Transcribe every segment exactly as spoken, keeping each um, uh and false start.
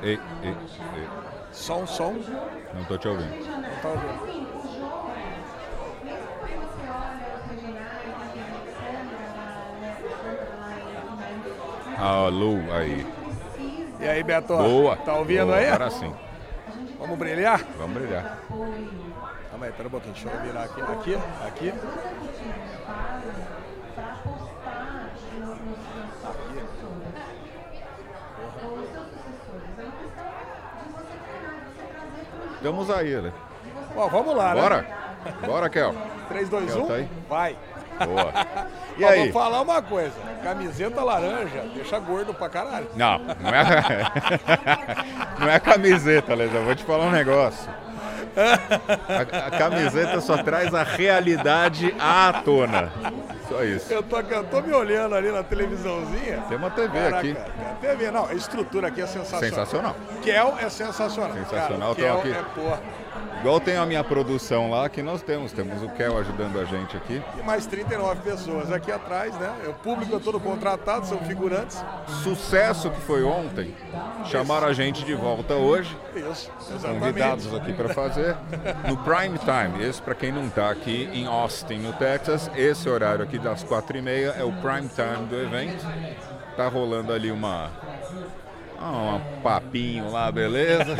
Ei, ei, ei. Som, som. Não tô te ouvindo. Não tá ouvindo. Alô, aí. E aí, Beto? Boa. Tá ouvindo Boa, aí? Agora sim. Vamos brilhar? Vamos brilhar. Calma aí, pera um pouquinho. Deixa eu virar aqui. Aqui, aqui. Estamos aí, né? Ó, vamos lá, Bora? né? Bora, Kel. três, dois, Kel, um, tá aí? vai. Boa. E Ó, aí? vou falar uma coisa. Camiseta laranja deixa gordo pra caralho. Não, não é, não é camiseta, Lesão. Eu vou te falar um negócio. A, a camiseta só traz a realidade à tona. Só isso. Eu tô, eu tô me olhando ali na televisãozinha. Tem uma T V Caraca, aqui. tem a T V, não, a estrutura aqui é sensacional. Sensacional. Kel é sensacional. Sensacional, Cara, tô Kel aqui. é porra. Igual tem a minha produção lá, que nós temos. Temos o Kel ajudando a gente aqui. E mais trinta e nove pessoas aqui atrás, né? O público é todo contratado, são figurantes. Sucesso que foi ontem. Chamaram a gente de volta hoje. Isso, exatamente. Convidados aqui para fazer no prime time. Esse, para quem não está aqui em Austin, no Texas, esse horário aqui das quatro e meia é o prime time do evento. Tá rolando ali uma um papinho lá, beleza?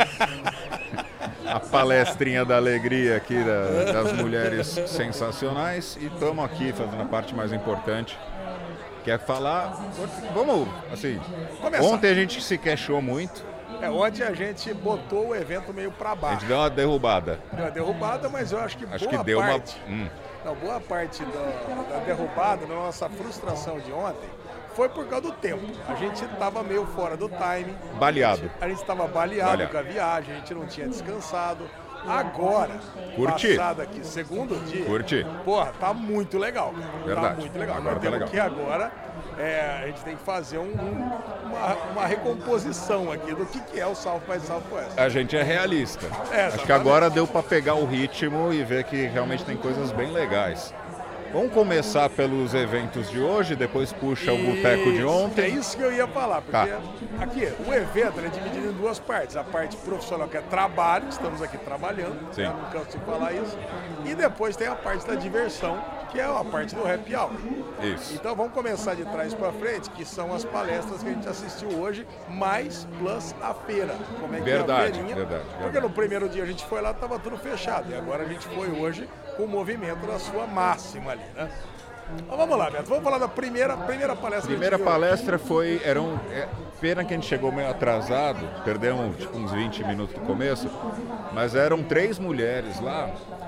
A palestrinha da alegria aqui da, das mulheres sensacionais, e estamos aqui fazendo a parte mais importante, que é falar. Vamos, assim, Começar. Ontem a gente se queixou muito. É, ontem a gente botou o evento meio pra A baixo. gente deu uma derrubada. Deu uma derrubada, mas eu acho que Acho boa que deu parte, uma. Hum. não, boa parte da, da derrubada, da nossa frustração de ontem, foi por causa do tempo. A gente estava meio fora do timing. Baleado. A gente estava baleado, Baleado com a viagem, a gente não tinha descansado. Agora, Curti. passado aqui, segundo dia, Curti. porra, tá muito legal, cara. Verdade. Tá muito legal. Agora Agora tá temos legal. que agora, é, a gente tem que fazer um- um- uma, uma recomposição aqui do que, que é o South by Southwest. A gente é realista. É, Acho que exatamente. agora deu para pegar o ritmo e ver que realmente tem coisas bem legais. Vamos começar pelos eventos de hoje, depois puxa o boteco de Isso, ontem. É isso que eu ia falar, porque Tá. aqui o evento ele é dividido em duas partes. A parte profissional, que é trabalho, estamos aqui trabalhando, Sim. né, não canso de falar isso. E depois tem a parte da diversão, que é a parte do happy hour. Isso. Então vamos começar de trás para frente, que são as palestras que a gente assistiu hoje, mais plus a feira. Como é que Verdade, é a feirinha. verdade, Porque verdade. no primeiro dia a gente foi lá, estava tudo fechado. E agora a gente foi hoje com o movimento da sua máxima ali, né? Então vamos lá, Beto. Vamos falar da primeira, primeira palestra. Primeira que a gente viu. palestra foi, era um, é, pena que a gente chegou meio atrasado, perdemos tipo, uns vinte minutos do começo, mas eram três mulheres lá,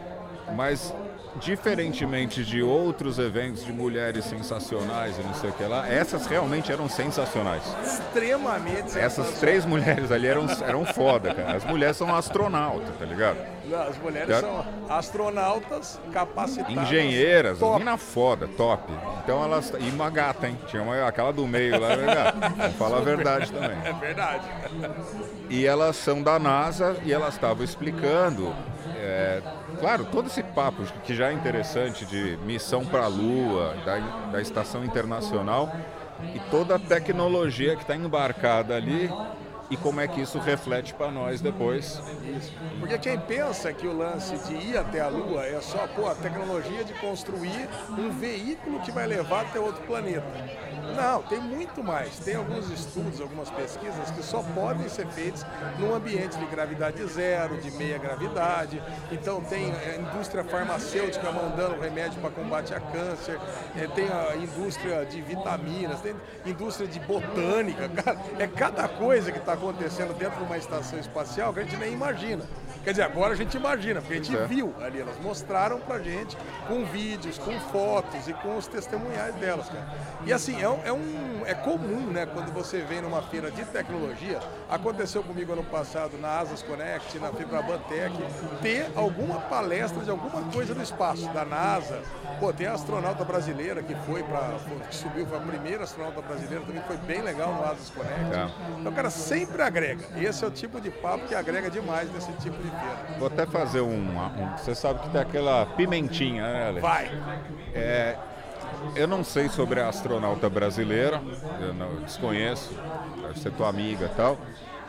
mas diferentemente de outros eventos de mulheres sensacionais e não sei o que lá, essas realmente eram sensacionais. Extremamente Essas sensacional. três mulheres ali eram, eram foda, cara. As mulheres são astronautas, tá ligado? Não, as mulheres Já- são astronautas capacitadas. Engenheiras, Top. mina foda, top. Então elas. E uma gata, hein? Tinha uma, aquela do meio lá, né, gata? Vamos falar a verdade também. É verdade. E elas são da NASA e elas estavam explicando, é, claro, todo esse papo que já é interessante de missão para a Lua, da, da Estação Internacional e toda a tecnologia que está embarcada ali e como é que isso reflete para nós depois. Isso. Porque quem pensa que o lance de ir até a Lua é só pô, a tecnologia de construir um veículo que vai levar até outro planeta. Não, tem muito mais. Tem alguns estudos, algumas pesquisas que só podem ser feitos num ambiente de gravidade zero, de meia gravidade. Então tem a indústria farmacêutica mandando remédio para combate a câncer, eh, tem a indústria de vitaminas, tem indústria de botânica. Cara, é cada coisa que está acontecendo dentro de uma estação espacial que a gente nem imagina. Quer dizer, agora a gente imagina, porque a gente Pois é. viu ali, elas mostraram pra gente com vídeos, com fotos e com os testemunhais delas, cara. E assim, é, um- é um, é comum, né, quando você vem numa feira de tecnologia, aconteceu comigo ano passado na Asas Connect, na Fibraban Tech, ter alguma palestra de alguma coisa no espaço, da NASA. Pô, tem a astronauta brasileira que foi para que subiu, foi a primeira astronauta brasileira, também foi bem legal no Asas Connect. É. Então, cara, sempre agrega. Esse é o tipo de papo que agrega demais nesse tipo de feira. Vou até fazer um, um- você sabe que tem aquela pimentinha, né, Ale? Vai! É, eu não sei sobre a astronauta brasileira, eu não eu desconheço, deve ser tua amiga e tal,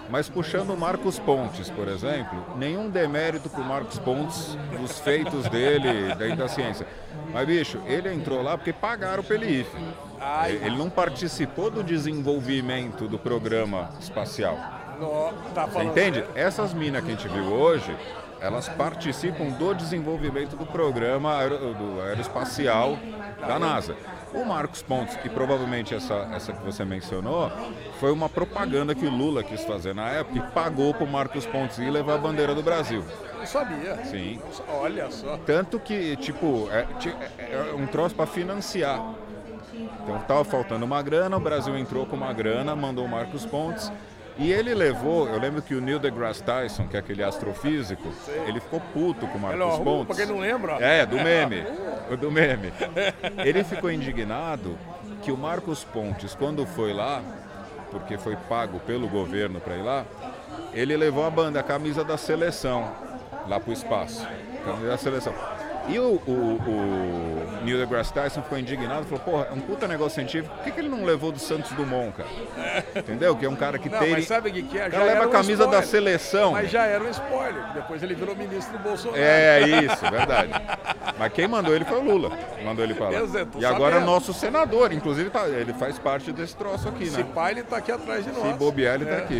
Mas puxando o Marcos Pontes, por exemplo, nenhum demérito pro Marcos Pontes dos feitos dele, dentro da ciência. Mas, bicho, ele entrou lá porque pagaram para ele ir. Ai. Ele não participou do desenvolvimento do programa espacial. No, tá Você entende? Sério? Essas minas que a gente viu hoje, elas participam do desenvolvimento do programa aero, do aeroespacial da NASA. O Marcos Pontes, que provavelmente essa, essa que você mencionou, foi uma propaganda que o Lula quis fazer na época e pagou para o Marcos Pontes ir levar a bandeira do Brasil. Eu sabia. Sim. Olha só. Tanto que, tipo, é, é um troço para financiar. Então estava faltando uma grana, o Brasil entrou com uma grana, mandou o Marcos Pontes. E ele levou, eu lembro que o Neil deGrasse Tyson, que é aquele astrofísico, Sim. ele ficou puto com o Marcos Hello, Pontes. Pra quem não lembra. É, do meme. do meme. Ele ficou indignado que o Marcos Pontes, quando foi lá, porque foi pago pelo governo para ir lá, ele levou a banda, a camisa da seleção, lá pro espaço. Camisa da seleção. E o, o, o Neil deGrasse Tyson ficou indignado e falou, porra, é um puta negócio científico, por que, que ele não levou do Santos Dumont, cara? Entendeu? Que é um cara que não, tem... Mas sabe o que, que é? O cara leva a camisa um da seleção. Mas já era um spoiler, depois ele virou ministro do Bolsonaro. É, isso, verdade. Mas quem mandou ele foi o Lula, mandou ele pra lá. E agora é o nosso senador, inclusive tá, ele faz parte desse troço aqui, né? Se pá, ele tá aqui atrás de nós. Se bobear, ele é. tá aqui.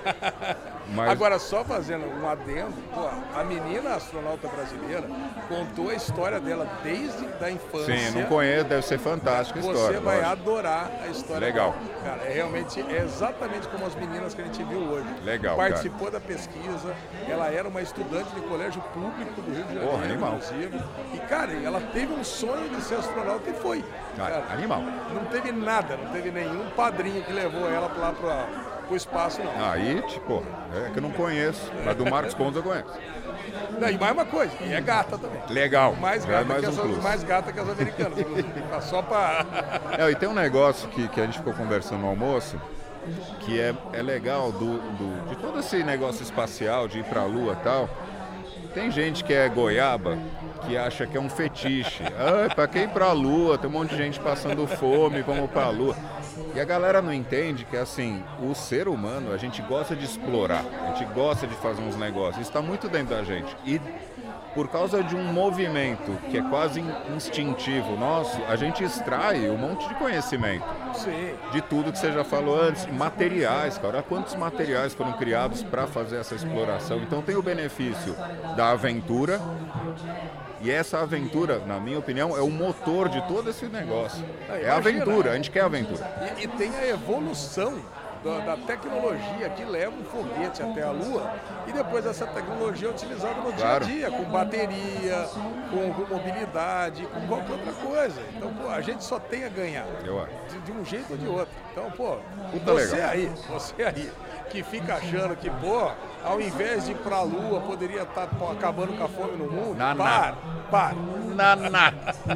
Mas... Agora, só fazendo um adendo, pô, a menina astronauta brasileira contou a história dela desde a infância. Sim, não conheço, deve ser fantástica a Você história. Você vai lógico. adorar a história Legal. dela. Cara, é realmente é exatamente como as meninas que a gente viu hoje. Legal, Participou cara. da pesquisa, ela era uma estudante de colégio público do Rio de Janeiro, Porra, animal. inclusive. E, cara, ela teve um sonho de ser astronauta e foi. Cara, animal. Não teve nada, não teve nenhum padrinho que levou ela lá para o espaço, não. Aí, tipo, é que eu não conheço, mas do Marcos Pontes eu conheço. Não, e mais uma coisa, e é gata também. Legal. Mais gata, mais que, um as, mais gata que as americanas, só para... É, e tem um negócio que, que a gente ficou conversando no almoço, que é, é legal do, do, de todo esse negócio espacial, de ir pra Lua e tal. Tem gente que é goiaba, que acha que é um fetiche. Ah, pra quem ir pra Lua? Tem um monte de gente passando fome, vamos pra Lua. E a galera não entende que, assim, o ser humano, a gente gosta de explorar, a gente gosta de fazer uns negócios, isso está muito dentro da gente. E por causa de um movimento que é quase instintivo nosso, a gente extrai um monte de conhecimento. Sim. De tudo que você já falou antes, materiais, cara. Olha quantos materiais foram criados para fazer essa exploração. Então tem o benefício da aventura. E essa aventura, na minha opinião, é o motor de todo esse negócio. É, é a aventura, a gente quer aventura. E, e tem a evolução da, da tecnologia que leva um foguete até a Lua e depois essa tecnologia é utilizada no claro. dia a dia, com bateria, com, com mobilidade, com qualquer outra coisa. Então, pô, a gente só tem a ganhar, Eu acho. De, de um jeito ou de outro. Então, pô, Puta você legal. aí, você aí, que fica achando que, pô, ao invés de ir pra Lua, poderia estar pô, acabando com a fome no mundo, Na, para, para. Naná.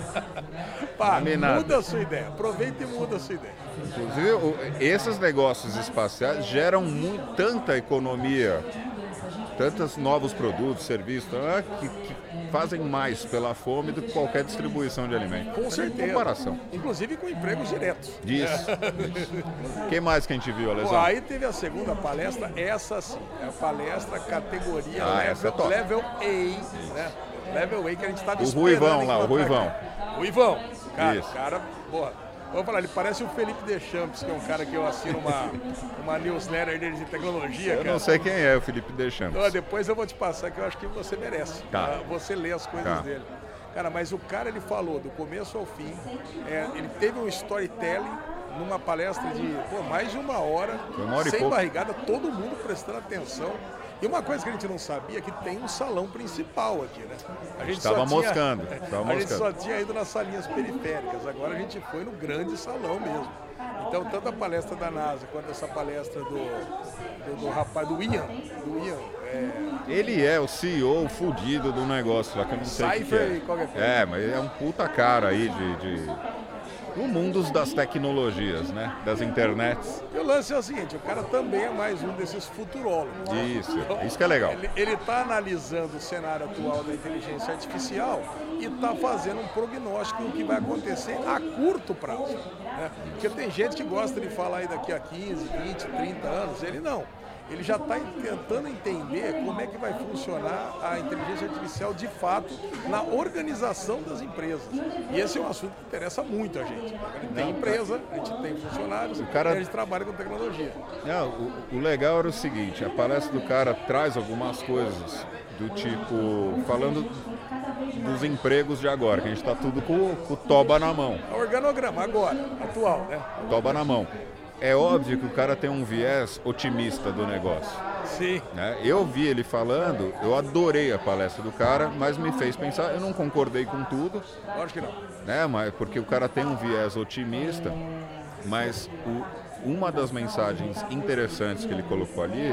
Para, Nada. muda a sua ideia, aproveita e muda a sua ideia. Inclusive, o- esses negócios espaciais geram muito, tanta economia, tantos novos produtos, serviços, né, que, que fazem mais pela fome do que qualquer distribuição de alimentos. Com Não tem certeza. comparação. Inclusive com empregos diretos. Disso. O que mais que a gente viu, Pô, Alesão? aí teve a segunda palestra, essa sim, é a palestra categoria Ah, essa é level, top. level A, né? Level A que a gente estava O esperando. Ruivão lá, o encontrar Ruivão. aqui. Ruivão. Cara, Isso. cara, porra. Vamos falar, ele parece o Felipe Deschamps, que é um cara que eu assino uma, uma newsletter dele de tecnologia, Eu cara. não sei quem é o Felipe Deschamps. Então, depois eu vou te passar, que eu acho que você merece. Tá. Tá? Você lê as coisas Tá. dele. Cara, mas o cara, ele falou do começo ao fim, é, ele teve um storytelling numa palestra de pô, mais de uma hora, Foi uma hora e sem pouco. barrigada, todo mundo prestando atenção. E uma coisa que a gente não sabia é que tem um salão principal aqui, né? A gente Estava só tinha- moscando, A estava gente moscando. só tinha ido nas salinhas periféricas, agora a gente foi no grande salão mesmo. Então, tanto a palestra da NASA quanto essa palestra do, do, do rapaz, do Ian, do Ian, é, Ele é o C E O fudido do negócio lá, que eu não sei o que que Cypher e é. qualquer coisa. É, mas ele é um puta cara aí de... de... no mundo das tecnologias, né? Das internets. E o lance é o seguinte, o cara também é mais um desses futurólogos. Isso, isso que é legal. Ele está analisando o cenário atual da inteligência artificial e está fazendo um prognóstico do que vai acontecer a curto prazo. Né? Porque tem gente que gosta de falar aí daqui a quinze, vinte, trinta anos, ele não. ele já está tentando entender como é que vai funcionar a inteligência artificial de fato na organização das empresas. E esse é um assunto que interessa muito a gente. A gente tem empresa, a gente tem funcionários, o cara... e a gente trabalha com tecnologia. Não, o, o legal era o seguinte, a palestra do cara traz algumas coisas do tipo, falando dos empregos de agora, que a gente está tudo com, com o toba na mão. O organograma agora, atual, né? Toba na mão. É óbvio que o cara tem um viés otimista do negócio. Sim. Né? Eu vi ele falando, eu adorei a palestra do cara, mas me fez pensar, eu não concordei com tudo. Lógico que não. Né? Mas, porque o cara tem um viés otimista, mas o, uma das mensagens interessantes que ele colocou ali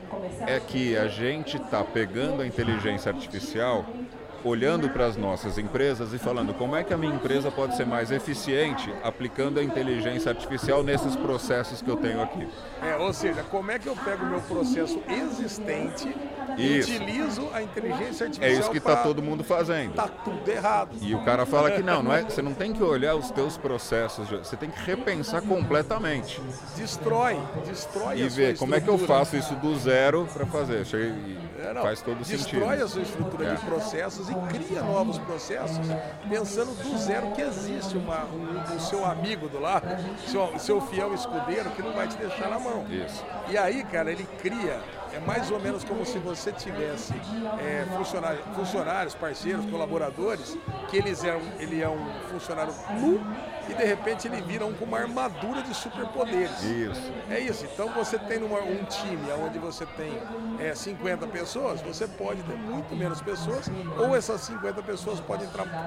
é que a gente está pegando a inteligência artificial, olhando para as nossas empresas e falando como é que a minha empresa pode ser mais eficiente aplicando a inteligência artificial nesses processos que eu tenho aqui. É, ou seja, como é que eu pego o meu processo existente Isso. e utilizo a inteligência artificial? É isso que está todo mundo fazendo. Tá tudo errado. E o cara fala que não, não é, você não tem que olhar os teus processos, você tem que repensar completamente. Destrói, destrói e a sua ver como é que eu estrutura. faço isso do zero para fazer. É, não, faz todo destrói sentido. Destrói a sua estrutura é. de processos e cria novos processos, pensando do zero que existe uma, um, um seu amigo do lado, seu, seu fiel escudeiro que não vai te deixar na mão. Isso. E aí, cara, ele cria, é mais ou menos como se você tivesse é, funcionários, funcionários, parceiros, colaboradores, que eles é um, ele é um funcionário nu e de repente ele vira um com uma armadura de superpoderes. Isso. É isso. Então você tem numa, um time onde você tem é, cinquenta pessoas, você pode ter muito menos pessoas, ou essas cinquenta pessoas podem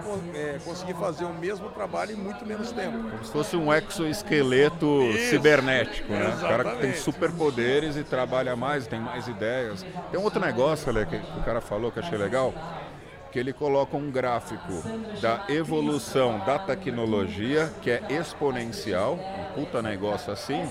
é, conseguir fazer o mesmo trabalho em muito menos tempo. Como se fosse um exoesqueleto isso. cibernético, né? Exatamente. O cara que tem superpoderes e trabalha mais, tem mais ideias. Tem um outro negócio ali, que o cara falou que eu achei legal, que ele coloca um gráfico da evolução da tecnologia, que é exponencial, um puta negócio assim,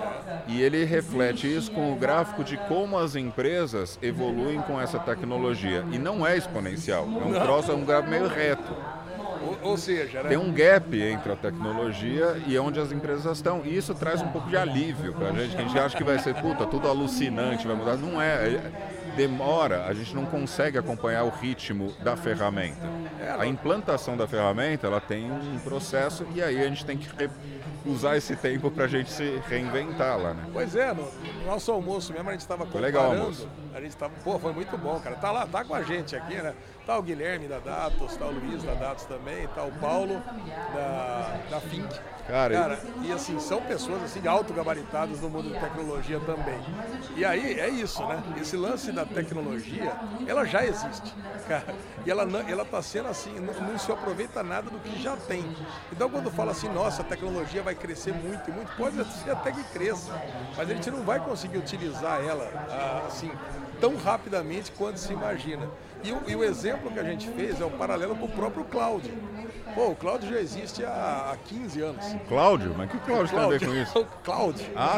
e ele reflete isso com o gráfico de como as empresas evoluem com essa tecnologia. E não é exponencial, é um troço, é um gráfico meio reto. Ou, ou seja, né? Tem um gap entre a tecnologia e onde as empresas estão. E isso traz um pouco de alívio pra gente, que a gente acha que vai ser, puta, tudo alucinante, vai mudar. Não é. Demora, a gente não consegue acompanhar o ritmo da ferramenta. A implantação da ferramenta, ela tem um processo e aí a gente tem que usar esse tempo para a gente se reinventar lá, né? Pois é, no, no nosso almoço mesmo a gente estava comparando. Foi legal o almoço. A gente tava, pô, foi muito bom, cara. Tá lá, tá com a gente aqui, né? Tá o Guilherme da Datos, tá o Luiz da Datos também, tá o Paulo da, da Fink. Cara, cara, e assim, são pessoas assim autogabaritadas no mundo de tecnologia também. E aí é isso, né? Esse lance da tecnologia, ela já existe, cara. E ela não, ela tá sendo assim, não, não se aproveita nada do que já tem. Então quando fala assim, nossa, a tecnologia vai crescer muito e muito, pode ser até que cresça, mas a gente não vai conseguir utilizar ela assim tão rapidamente quanto se imagina. E o, e o exemplo que a gente fez é o paralelo com o próprio cloud. Pô, o cloud já existe há, há quinze anos. Cláudio? Mas que Cláudio tem a ver com isso? O cloud. Ah,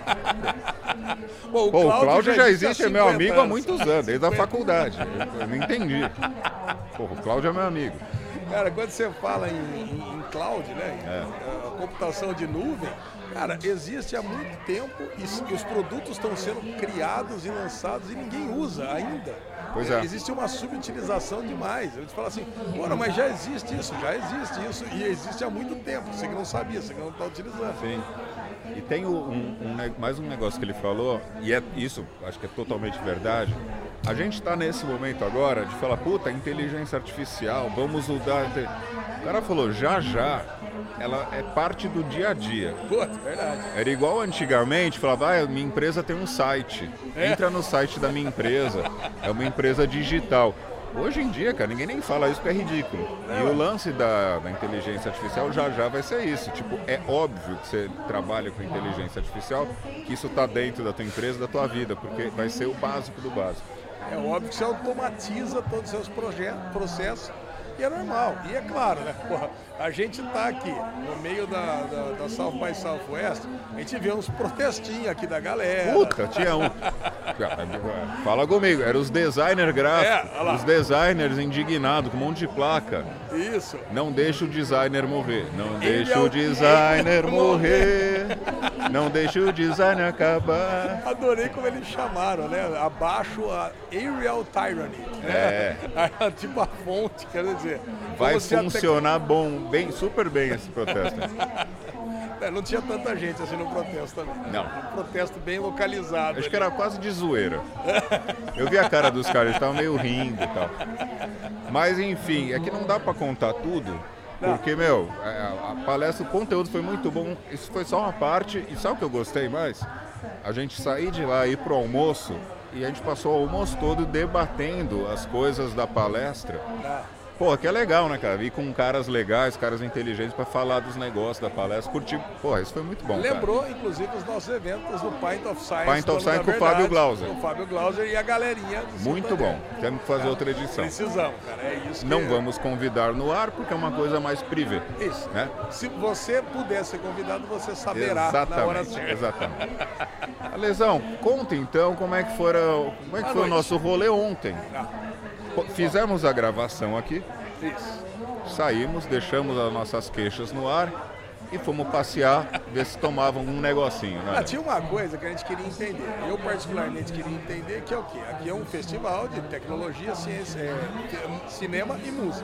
tá. Pô, o Pô, cloud, o Cláudio já, já existe, é meu amigo anos. há muitos anos, desde a faculdade. Eu, eu não entendi. Pô, o Cláudio é meu amigo. Cara, quando você fala em, em, em cloud, né, em, É. a computação de nuvem, cara, existe há muito tempo e, e os produtos estão sendo criados e lançados e ninguém usa ainda. Pois é. Existe uma subutilização demais. A gente fala assim, pô, mas já existe isso, já existe isso e existe há muito tempo. Você que não sabia, você que não está utilizando. Sim. E tem um, um, mais um negócio que ele falou, e é isso, acho que é totalmente verdade. A gente está nesse momento agora de falar, puta, inteligência artificial, vamos usar. O cara falou, já já, ela é parte do dia a dia. Puta, verdade. Era igual antigamente, falava, ah, minha empresa tem um site. Entra no site da minha empresa, é uma empresa digital. Hoje em dia, cara, ninguém nem fala isso porque é ridículo. E o lance da, da inteligência artificial já já vai ser isso. Tipo, é óbvio que você trabalha com inteligência artificial, que isso está dentro da tua empresa, da tua vida, porque vai ser o básico do básico. É óbvio que você automatiza todos os seus projetos, processos. E é normal. E é claro, né? Porra, a gente tá aqui no meio da, da, da South by Southwest, a gente vê uns protestinhos aqui da galera. Puta, tinha um. Fala comigo, eram os designers gráficos, É, olha lá. os designers indignados, com um monte de placa. Isso. Não deixa o designer morrer, não Ele deixa é o o- designer morrer. Não deixa o design acabar. Adorei como eles chamaram, né? Abaixo a Arial Tyranny. É. Né? Tipo a fonte, quer dizer. Vai funcionar até... bom, bem, super bem esse protesto. É, não tinha tanta gente assim no protesto também. Não. Um protesto bem localizado. Acho ali. que era quase de zoeira. Eu vi a cara dos caras, eles estavam meio rindo e tal. Mas enfim, é que não dá pra contar tudo. Porque, meu, a, a palestra, o conteúdo foi muito bom. Isso foi só uma parte. E sabe o que eu gostei mais? A gente sair de lá e ir pro almoço. E a gente passou o almoço todo debatendo as coisas da palestra. Pô, que é legal, né, cara? Vi com caras legais, caras inteligentes pra falar dos negócios da palestra. Curti. Pô, isso foi muito bom, Lembrou, cara. inclusive, os nossos eventos do Pint of Science. Pint of Science com o Fábio Glauser. Com o Fábio Glauser e a galerinha do Muito bom. Temos que fazer cara, outra edição. Precisamos, cara. É isso que... Não vamos convidar no ar, porque é uma coisa mais privê. Isso. Né? Se você puder ser convidado, você saberá exatamente, na hora certa. Exatamente. Alesão, conta então como é que, fora, como é que foi o nosso rolê ontem. Ah. Fizemos a gravação aqui. Isso. Saímos, deixamos as nossas queixas no ar e fomos passear, ver se tomavam um negocinho, né? Ah, tinha uma coisa que a gente queria entender. Eu particularmente queria entender que é o quê? Aqui é um festival de tecnologia, ciência, é, cinema e música.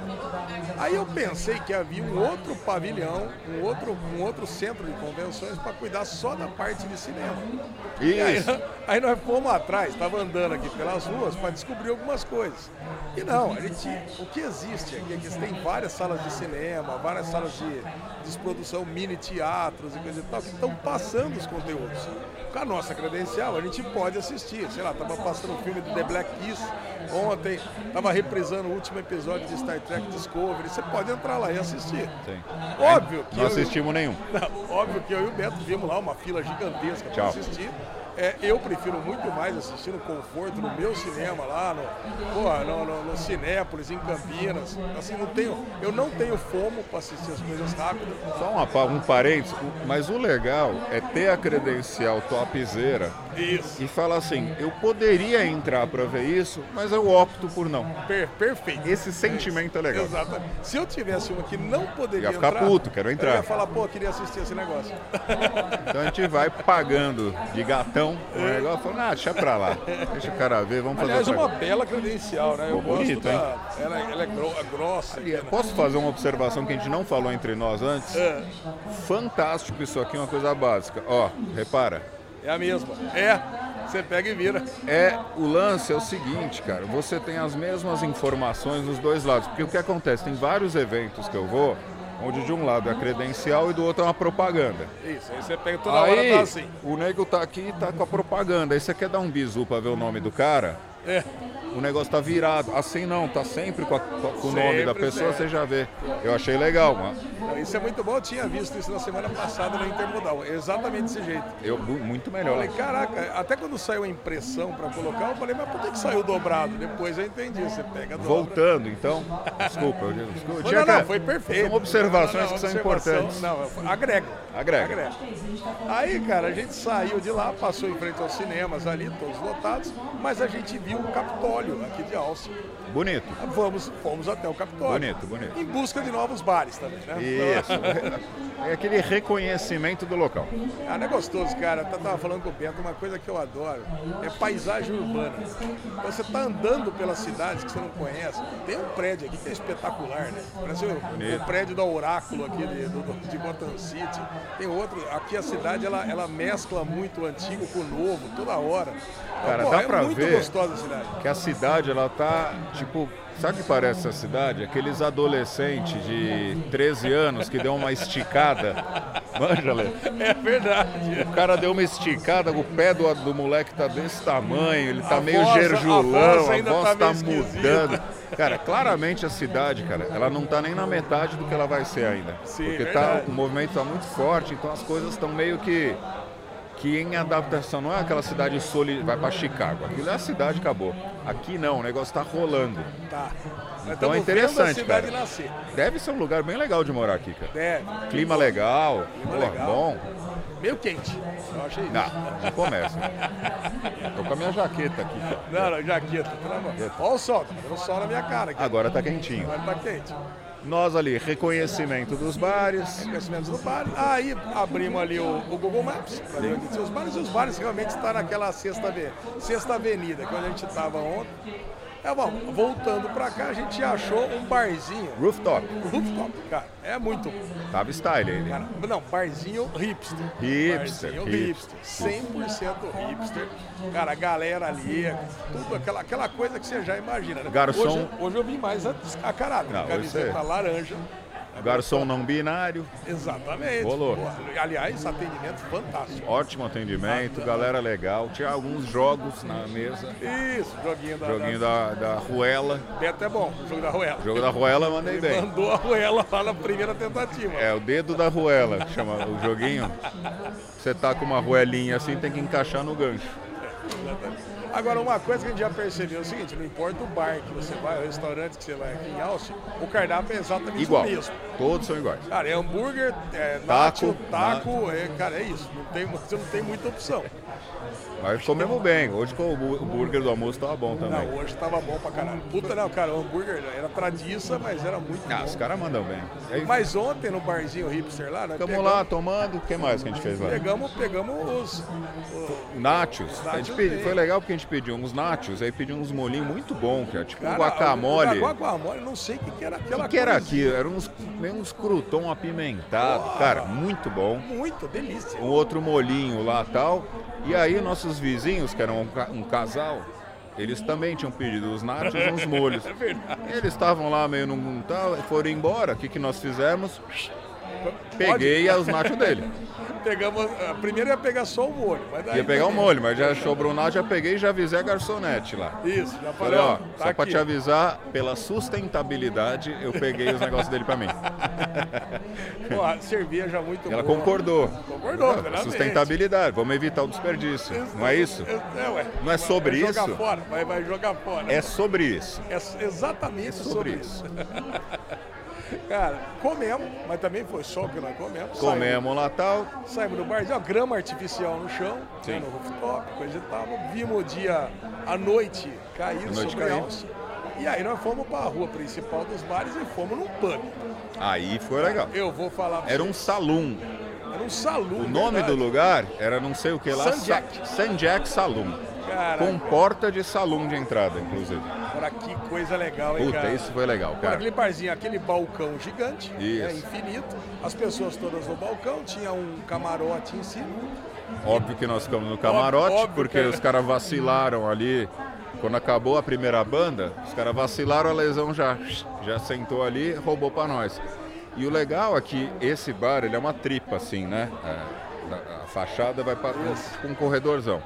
Aí eu pensei que havia um outro pavilhão, um outro, um outro centro de convenções para cuidar só da parte de cinema. Isso. Aí, aí nós fomos atrás, estava andando aqui pelas ruas para descobrir algumas coisas. E não, a gente, o que existe aqui é que tem várias salas de cinema, várias salas de, de produção, mini teatros e coisa e tal, que estão passando os conteúdos. Com a nossa credencial, a gente pode assistir. Sei lá, estava passando o filme do The Black Kiss ontem, estava reprisando o último episódio de Star Trek Discovery. Você pode entrar lá e assistir. Sim. Óbvio que não assistimos eu, nenhum. Não, óbvio que eu e o Beto vimos lá uma fila gigantesca para assistir. É, eu prefiro muito mais assistir no conforto, no meu cinema lá, no, porra, no, no, no Cinépolis, em Campinas. Assim, não tenho, eu não tenho fomo para assistir as coisas rápidas. Só uma, um parênteses, mas o legal é ter a credencial topzera isso. E falar assim, eu poderia entrar para ver isso, mas eu opto por não. Per, perfeito. Esse sentimento é, é legal. Exatamente. Se eu tivesse uma que não poderia ia ficar entrar, puto, quero entrar. Eu ia falar, pô, eu queria assistir esse negócio. Então a gente vai pagando de gatão o negócio, falando, ah, deixa pra lá, deixa o cara ver, vamos Aliás, fazer uma bela credencial, né? Eu Pô, gosto bonito, da... hein? Ela, ela é gro... grossa. Ali, posso fazer uma observação que a gente não falou entre nós antes? É. Fantástico isso aqui, uma coisa básica. Ó, repara. É a mesma. É, você pega e vira. É, o lance é o seguinte, cara, você tem as mesmas informações nos dois lados, porque o que acontece, tem vários eventos que eu vou, onde de um lado é a credencial e do outro é uma propaganda. Isso, aí você pega toda aí, hora tá assim. O nego tá aqui e tá com a propaganda, aí você quer dar um bizu pra ver o nome do cara, é. O negócio tá virado. Assim não, tá sempre com, a, com o nome da pessoa, sempre. Você já vê. Eu achei legal, mano. Isso é muito bom, eu tinha visto isso na semana passada na Intermodal, exatamente desse jeito. Eu, muito melhor. Eu falei, caraca, até quando saiu a impressão para colocar, eu falei, mas por que, que saiu dobrado? Depois eu entendi, você pega dobra. Voltando, então, desculpa. Eu, desculpa eu não, tinha não, foi perfeito. São observações não, não, que são observação, importantes. Não, agrega. Agrega. Agrega. Aí, cara, a gente saiu de lá, passou em frente aos cinemas ali, todos lotados, mas a gente viu o Capitólio aqui de Alce. Bonito. Vamos, fomos até o Capitólio. Bonito, bonito. Em busca de novos bares também, né? Isso. É aquele reconhecimento do local. Ah, não é gostoso, cara. Eu tava falando com o Beto, uma coisa que eu adoro é paisagem urbana. Você tá andando pelas cidades que você não conhece. Tem um prédio aqui que é espetacular, né? Parece o, o prédio do Oráculo aqui de, do, de Gotham City. Tem outro. Aqui a cidade, ela, ela mescla muito o antigo com o novo, toda hora. Cara, Pô, dá é pra muito ver gostosa a cidade. Que a cidade, ela tá, tipo... Sabe o que parece essa cidade? Aqueles adolescentes de treze anos que deu uma esticada. Manja, Lê? É verdade. O cara deu uma esticada, o pé do, do moleque tá desse tamanho, ele tá a meio voz, gerjulão, a voz, a ainda voz tá, tá mudando. Cara, claramente a cidade, cara, ela não tá nem na metade do que ela vai ser ainda. Sim, porque verdade. tá, o movimento tá muito forte, então as coisas estão meio que... que em adaptação não é aquela cidade soli, vai para Chicago, aquilo é a cidade, acabou. Aqui não, o negócio tá rolando. Tá. Então é interessante, cara. Nascer. Deve ser um lugar bem legal de morar aqui, cara. Deve. Clima legal, Clima pô, legal. Bom. Meio quente, eu achei isso. Não, não começa. Tô com a minha jaqueta aqui, cara. Não, não, jaqueta. Olha o sol, tá dando sol na minha cara aqui. Agora tá quentinho. Agora tá quente. Nós ali, reconhecimento dos bares. Reconhecimento dos bares. Aí abrimos ali o, o Google Maps para ver onde são os bares. E os bares realmente estão naquela sexta, sexta avenida, que é onde a gente estava ontem. É bom, voltando pra cá, a gente achou um barzinho. Rooftop. Rooftop, cara, é muito bom. Tava style ele. Cara, não, barzinho hipster. Hipster. Barzinho hipster. hipster. cem por cento hipster. Cara, a galera ali, tudo aquela, aquela coisa que você já imagina, né? Garçom. Hoje, hoje eu vi mais a, a caráter, Não, camiseta você... laranja. Garçom não binário. Exatamente. Rolou. Pô, aliás, atendimento fantástico. Ótimo atendimento, galera legal. Tinha alguns jogos na mesa. Isso, joguinho da... Joguinho da, da Ruela. Beto é bom, o jogo da Ruela. O jogo da Ruela eu mandei Ele bem. mandou a Ruela lá na primeira tentativa. É, o dedo da Ruela, que chama o joguinho. Você tá com uma ruelinha assim, tem que encaixar no gancho. Exatamente. Agora, uma coisa que a gente já percebeu é o seguinte, não importa o bar que você vai, o restaurante que você vai aqui em Austin, o cardápio é exatamente Igual. o mesmo. Todos são iguais. Cara, é hambúrguer, é Taco, nacho, taco, é, cara, é isso. Não tem, você não tem muita opção. Mas comemos bem. Hoje o burger do almoço tava bom também. Não, hoje tava bom pra caralho. Puta não, cara, o hambúrguer era tradiça, mas era muito Ah, bom. os caras mandam bem. E aí, Mas ontem no barzinho hipster lá, nós ficamos pegamos, lá tomando. O que mais que a gente fez lá? pegamos, pegamos os... os Nachos. A gente nachos pedi- bem. foi legal porque a gente pediu uns nachos, aí pediu uns molinhos muito bons, cara. Tipo um cara, guacamole. O guacamole, não sei o que, que era aquela O que era coisa. aquilo? Eram uns, meio uns crouton apimentados. Porra. Cara, muito bom. Muito, delícia. Um outro molinho lá tal. E aí nossos vizinhos, que eram um, ca- um casal, eles também tinham pedido os nachos e uns molhos. É verdade. Eles estavam lá meio num tal, foram embora. O que, que nós fizemos? Peguei os nachos dele. Pegamos, a primeira ia pegar só o molho. Mas daí Ia pegar o também- molho, mas já sobrou o nacho, já peguei e já avisei a garçonete lá. Isso, já Falei, falei, ó, ó, tá só pra aqui. te avisar, pela sustentabilidade, eu peguei os negócios dele pra mim. Pô, a cerveja muito Ela boa. concordou. Concordou, Ah, plenamente. Sustentabilidade, vamos evitar o desperdício. Não é isso? É, ué. Não é sobre vai jogar isso? Fora, vai, vai jogar fora. É sobre isso. É exatamente sobre sobre isso. Cara, comemos, mas também foi só o que nós comemos. Comemos lá tal. Saímos, saímos do barzinho, ó, grama artificial no chão, Sim. né, no rooftop, coisa e tal. Vimos o dia, a noite cair A noite sobre cair. Alce. E aí nós fomos para a rua principal dos bares e fomos num pub. Aí foi legal. Eu vou falar pra Era você, um saloon. era um salão. O nome do lugar era não sei o que lá. Sun Jack. Sun Jack Saloon. Cara, Com porta de salão de entrada, inclusive. Olha que coisa legal, hein, Puta, cara? isso foi legal, Olha, cara. aquele barzinho, aquele balcão gigante, Isso. né, infinito. As pessoas todas no balcão, tinha um camarote em cima. Óbvio que nós ficamos no camarote, Óbvio, porque cara. os caras vacilaram ali. Quando acabou a primeira banda, os caras vacilaram, a lesão já, já sentou ali, roubou pra nós. E o legal é que esse bar, ele é uma tripa assim, né? É, a, a fachada vai para um, um corredorzão.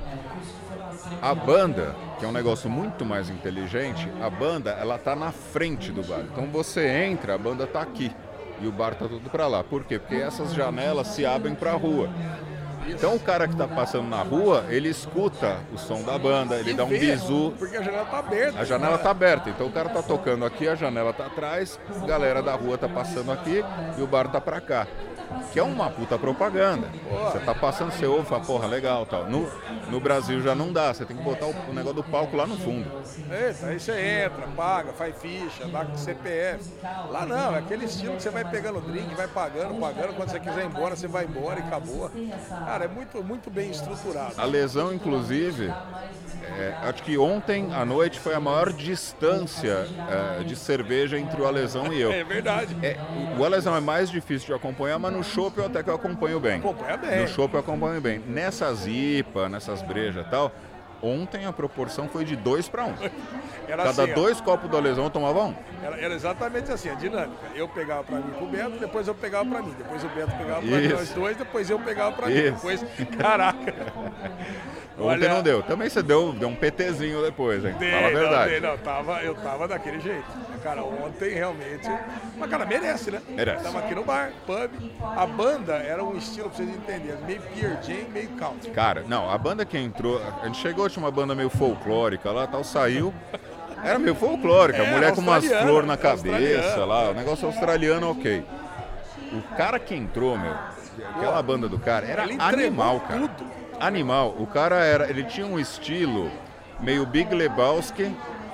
A banda, que é um negócio muito mais inteligente, a banda, ela tá na frente do bar. Então você entra, a banda tá aqui. E o bar tá tudo pra lá. Por quê? Porque essas janelas se abrem pra rua. Então o cara que tá passando na rua, ele escuta o som da banda, ele E dá um vê, bizu. Porque a janela tá aberta. A janela tá aberta, então o cara tá tocando aqui, a janela tá atrás, a galera da rua tá passando aqui e o bar tá pra cá. Que é uma puta propaganda. Você tá passando, você ouve e fala, porra, legal, tal. No, no Brasil já não dá, você tem que botar o, o negócio do palco lá no fundo. Eita, aí você entra, paga, faz ficha, dá com C P F. Lá não, é aquele estilo que você vai pegando o drink, vai pagando, pagando. Quando você quiser ir embora, você vai embora e acabou. Cara, é muito, muito bem estruturado. A lesão, inclusive, é, acho que ontem à noite foi a maior distância é, de cerveja entre o Alesão e eu. É verdade. É, o, o Alesão é mais difícil de acompanhar, mas no chopp eu até que eu acompanho bem. Acompanha bem. No chopp eu acompanho bem. Nessas I P A, nessas brejas e tal, ontem a proporção foi de dois para um. Era Cada assim, ó, dois copos do Alesão eu tomava um. Era, era exatamente assim, a dinâmica. Eu pegava pra mim pro Beto, depois eu pegava pra mim. Depois o Beto pegava pra Isso. nós dois, depois eu pegava pra mim. Isso. Depois, caraca. Ontem Olha, não deu. Também você deu, deu um PTzinho depois, hein? Dei, Fala a não, verdade. dei, não, tava, eu tava daquele jeito. Cara, ontem realmente. Mas, cara, merece, né? Merece. Tava aqui no bar, pub. A banda era um estilo, pra vocês entenderem, meio Pearl Jam, meio country. Cara, não, a banda que entrou, a gente chegou, tinha uma banda meio folclórica lá, tal, saiu. Era meio folclórica, É, a mulher com umas australiana, flores na é cabeça australiana. lá, o negócio australiano, ok. O cara que entrou, meu, aquela banda do cara, era Ele entregou animal, cara. tudo. Animal. O cara era, ele tinha um estilo meio Big Lebowski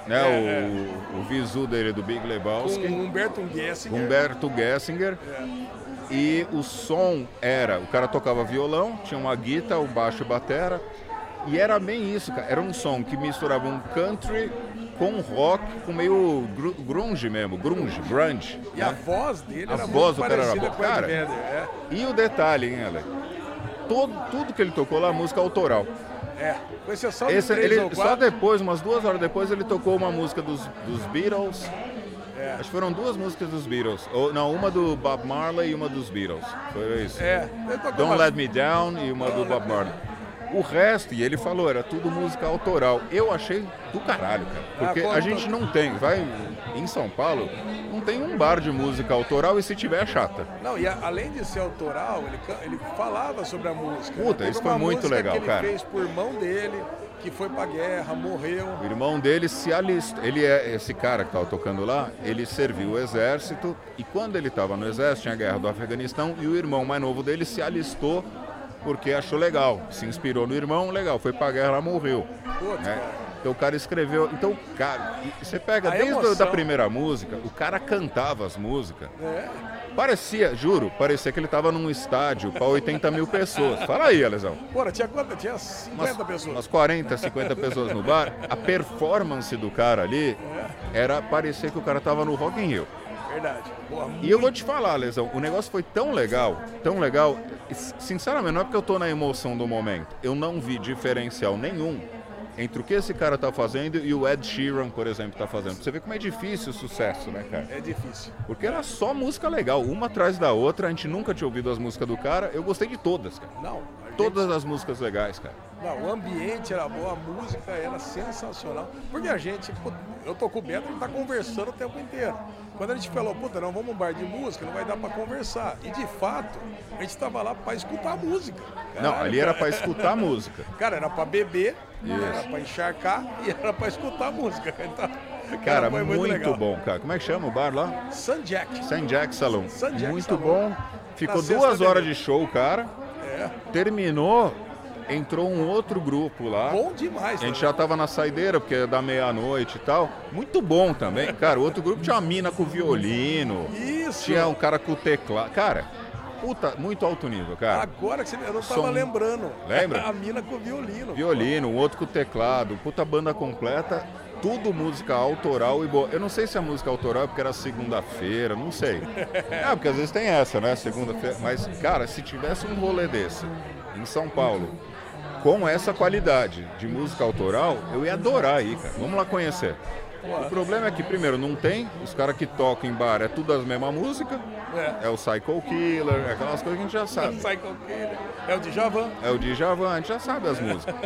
né? É, o, o visu dele do Big Lebowski. Com Humberto Gessinger. Humberto Gessinger. É. E o som era, o cara tocava violão, tinha uma guitarra, o baixo e batera. E era bem isso, cara. Era um som que misturava um country com rock, com meio gr- grunge mesmo, grunge, grunge. E né? a voz dele A era voz muito do cara era parecida boa. com o Ed Cara, Vedder. É. E o detalhe, hein, Ale? Todo, tudo que ele tocou lá, música autoral. É, com exceção de Esse, três ele, ou só quatro. depois, umas duas horas depois, ele tocou uma música dos, dos Beatles. É. Acho que foram duas músicas dos Beatles. Ou, não, uma do Bob Marley e uma dos Beatles. Foi isso. É, ele tocou Don't umas- Let Me Down e uma do Bob Marley. O resto, e ele falou, era tudo música autoral. Eu achei do caralho, cara. Porque Ah, a gente não tem, vai em São Paulo, não tem um bar de música autoral e se tiver é chata. Não, e a- além de ser autoral, ele, ca- ele falava sobre a música. Puta, Teve isso uma foi muito música legal, que ele cara. fez por irmão dele, que foi pra guerra, morreu. O irmão dele se alistou. Ele é esse cara que estava tocando lá, ele serviu o exército e quando ele estava no exército, tinha a guerra do Afeganistão e o irmão mais novo dele se alistou porque achou legal, se inspirou no irmão, legal, foi pra guerra, morreu. Putz, né? cara. Então o cara escreveu. Então, cara, e você pega A desde a emoção. da primeira música, o cara cantava as músicas. É. Parecia, juro, parecia que ele estava num estádio para oitenta mil pessoas. Fala aí, Alesão. Porra, tinha quanto? Tinha cinquenta Umas, pessoas. umas quarenta, cinquenta pessoas no bar. A performance do cara ali era parecer que o cara tava no Rock in Rio. Verdade. Porra, E eu vou te falar, Lesão, o negócio foi tão legal, tão legal. e, Sinceramente, não é porque eu tô na emoção do momento. Eu não vi diferencial nenhum entre o que esse cara tá fazendo e o Ed Sheeran, por exemplo, tá fazendo. Pra você ver como é difícil o sucesso, né, cara? é difícil. Porque era só música legal, uma atrás da outra. A gente nunca tinha ouvido as músicas do cara. Eu gostei de todas, cara. Não, a gente- Todas as músicas legais, cara. Não, o ambiente era bom, a música era sensacional. Porque a gente, pô, eu tô com o Beto, a gente tá conversando o tempo inteiro. Quando a gente falou, puta, não vamos um bar de música, não vai dar pra conversar. E de fato, a gente tava lá pra escutar a música. Não, Caralho, ali era cara. pra escutar música. Cara, era pra beber, Isso. era pra encharcar e era pra escutar a música. Então, Cara, foi muito, legal. bom, cara. Como é que chama o bar lá? Sun Jack. Saint Jack Saloon. Saint Jack Muito Saloon. bom. Ficou Na Sexta duas horas Avenida. de show, cara. É, Terminou, entrou um outro grupo lá. bom demais. A gente né? já tava na saideira, porque é da meia-noite e tal. Muito bom também. Cara, o outro grupo tinha uma mina com violino. Isso. Tinha um cara com teclado. Cara, puta, muito alto nível, cara. Agora que você... Eu não tava Som- lembrando. Lembra? A mina com violino. Violino, um outro com teclado, puta banda completa, tudo música autoral e boa. Eu não sei se a música autoral é porque era segunda-feira, não sei. É, porque às vezes tem essa, né? Segunda-feira. Mas, cara, se tivesse um rolê desse em São Paulo, com essa qualidade de música autoral, eu ia adorar aí, cara. Vamos lá conhecer. O problema é que, primeiro, não tem, os caras que tocam em bar é tudo as mesmas músicas, É. é o Psycho Killer, é aquelas coisas que a gente já sabe. Psycho Killer. É o Djavan. É o Djavan, a gente já sabe as músicas.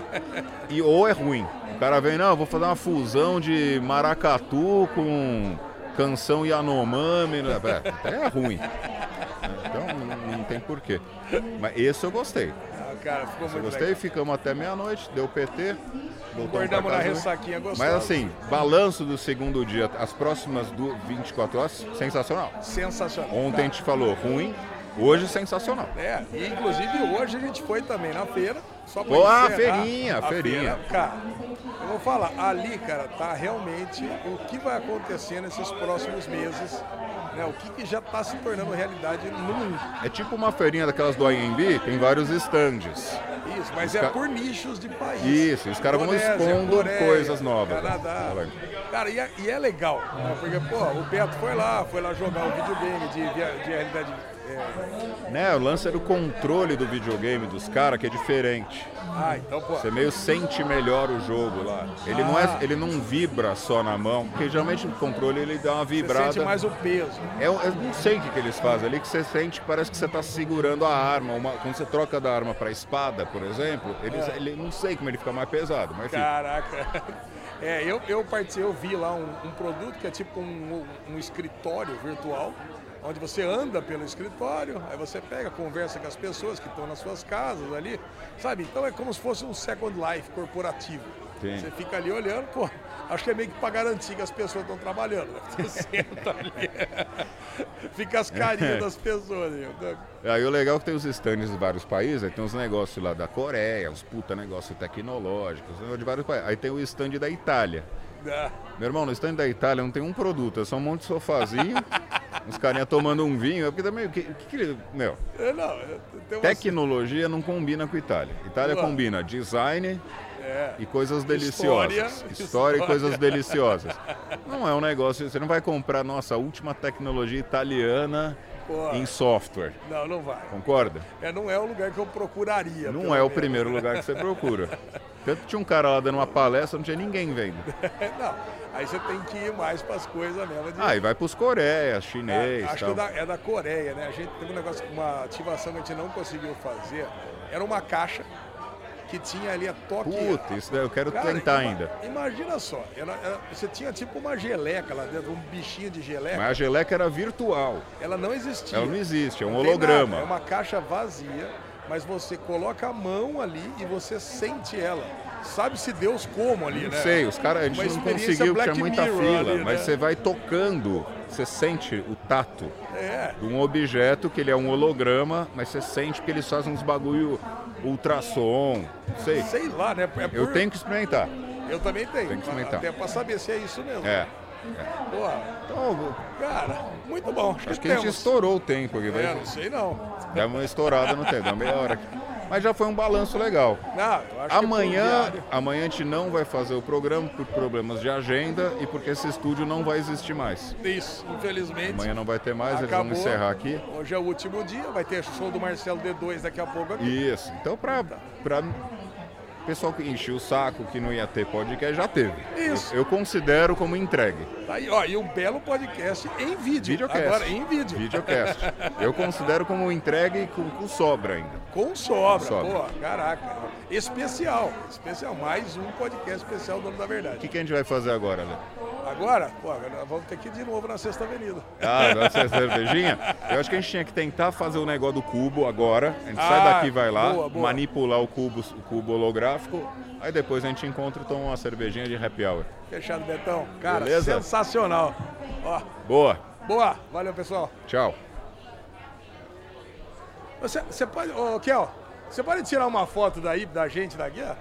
E ou é ruim. O cara vem, não, vou fazer uma fusão de maracatu com canção Yanomami. né? É, é ruim. Então não, não tem porquê. Mas esse eu gostei. Ah, cara, ficou Eu muito gostei, legal. ficamos até meia-noite, deu P T. voltamos pra Acordamos na casa. ressaquinha gostosa. Mas assim, balanço do segundo dia, as próximas du- vinte e quatro horas, sensacional. Sensacional. Ontem a gente falou ruim, hoje sensacional. É, e inclusive hoje a gente foi também na feira. Só pra Pô, a encerrar feirinha, a a feirinha. feira. Cara, eu vou falar, ali, cara, tá realmente o que vai acontecer nesses próximos meses, né? O que, que já tá se tornando realidade no mundo. É tipo uma feirinha daquelas do I M B, tem vários estandes. Isso, mas Os é ca- por nichos de país. Isso, os caras vão Indonésia, expondo Coreia, coisas novas. né? Canadá. Fala aí. Cara, e é, e é legal, né? Porque, pô, o Beto foi lá, foi lá jogar um videogame de, via- de realidade. é, Né, o lance era o controle do videogame dos caras, que é diferente. Ah, então, pô. Você meio sente melhor o jogo lá. Ele, não, é, ele não vibra só na mão, porque geralmente o controle ele dá uma Você vibrada. sente mais o peso. É, eu não sei o que, que eles fazem ali, que você sente que parece que você está segurando a arma. Uma- quando você troca da arma para espada, por exemplo, eles, É. ele, não sei como ele fica mais pesado, mas enfim. Caraca. É, eu, eu participei, eu vi lá um, um produto que é tipo um, um escritório virtual, onde você anda pelo escritório, aí você pega, conversa com as pessoas que estão nas suas casas ali, sabe? Então é como se fosse um Second Life corporativo. Sim. Você fica ali olhando, pô, acho que é meio que para garantir que as pessoas estão trabalhando. Né? Você senta ali, fica as carinhas das pessoas. Né? Aí o legal é que tem os stands de vários países, aí tem uns negócios lá da Coreia, uns puta negócios tecnológicos, de vários países. Aí tem o stand da Itália. É. Meu irmão, no stand da Itália não tem um produto, é só um monte de sofazinho, uns carinha tomando um vinho, é porque também, o que, que, que meu, É, não, tem uma... tecnologia não combina com Itália. Itália Ué. combina design É. e coisas deliciosas. História, História, história. e coisas deliciosas. Não é um negócio, você não vai comprar, nossa, a última tecnologia italiana Pô, em software. não, não vai. Concorda? É, não é o lugar que eu procuraria. Não pelo é o menos. primeiro lugar que você procura. Tanto que tinha um cara lá dando uma palestra, não tinha ninguém vendo. Não, aí você tem que ir mais para as coisas mesmo. De... Ah, e vai pros Coreia, É, chinês, acho tal. que é da, é da Coreia, né? A gente teve um negócio, uma ativação que a gente não conseguiu fazer. Era uma caixa que tinha ali a toque. Puta, isso daí eu quero Cara, tentar ima- ainda. Imagina só, era- era- você tinha tipo uma geleca lá dentro, um bichinho de geleca. Mas a geleca era virtual. Ela não existia. Ela não existe, é um Não tem holograma. nada, é uma caixa vazia, mas você coloca a mão ali e você sente ela. Sabe-se Deus como ali, Não né? sei, os caras, a gente Uma não experiência conseguiu, porque Black tinha muita Mirror fila, ali, mas né? você vai tocando, você sente o tato É. de um objeto que ele é um holograma, mas você sente que eles fazem uns bagulho ultrassom, não sei. Sei lá, né? É Eu por- tenho que experimentar. Eu também tenho. Tem que experimentar. Até pra saber se é isso mesmo. É. Porra, Então, cara, muito bom. Acho, acho que que a gente temos. estourou o tempo aqui, É, vai não sei não. dar uma estourada no tempo, dá meia hora aqui. Mas já foi um balanço legal. Não, eu acho que é Amanhã, por diário. amanhã a gente não vai fazer o programa por problemas de agenda e porque esse estúdio não vai existir mais. Isso, infelizmente. Amanhã não vai ter mais, eles acabou. vão encerrar aqui. Hoje é o último dia, vai ter show do Marcelo D dois daqui a pouco aqui. Isso. Então, pra, pra pessoal que encheu o saco que não ia ter podcast, já teve. Isso. Eu, eu considero como entregue. Tá aí, ó, e um belo podcast em vídeo. Videocast. Agora em vídeo. Videocast. Eu considero como entregue com, com sobra ainda. Com sobra, Com sobra. pô, caraca. Especial, especial, mais um podcast especial Dono da O Verdade. que, que a gente vai fazer agora, Léo? Agora, pô, nós vamos ter que ir de novo na Sexta Avenida. Ah, nossa cervejinha? Eu acho que a gente tinha que tentar fazer o negócio do cubo agora. A gente Ah, sai daqui, vai lá, boa, boa. manipular o cubo, o cubo holográfico. Aí depois a gente encontra e toma uma cervejinha de happy hour. Fechado, Betão? Cara, Beleza? sensacional. Ó, Boa, boa, valeu, pessoal. tchau. Você, você pode, ô, Kel, você pode tirar uma foto daí da gente daqui, ó?